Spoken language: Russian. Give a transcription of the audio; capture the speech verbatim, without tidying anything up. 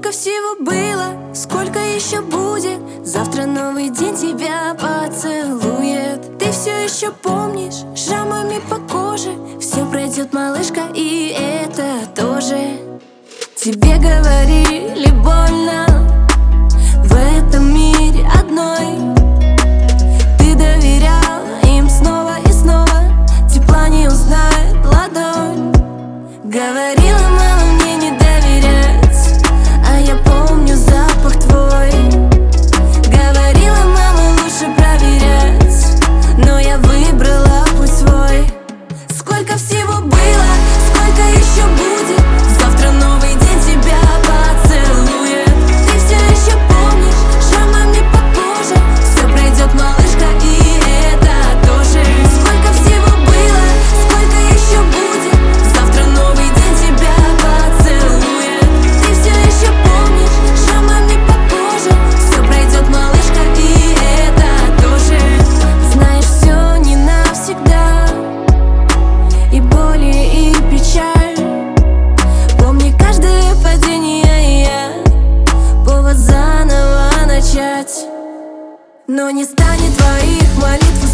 Сколько всего было, сколько еще будет. Завтра новый день тебя поцелует. Ты все еще помнишь шрамами по коже. Все пройдет, малышка, и это тоже. Тебе говорили больно в этом мире одной. Ты доверял им снова и снова. Тепла не узнает ладонь. Говорила, мама, мне не доверять, а я помню запах твой. Говорила, мама, лучше проверять, но я выбрала путь свой. Сколько всего было, сколько еще будет. Завтра новый день тебя поцелует. Ты все еще помнишь шрамами по коже. Все пройдет, малышка, и это тоже. Сколько всего было, сколько еще будет. Завтра новый день тебя поцелует. Ты все еще помнишь шрамами по коже. Все пройдет, малышка, и это тоже. Знаешь, все не навсегда, и боли, и печаль. Помни каждое падение, я повод заново начать. Но не станет твоих молитв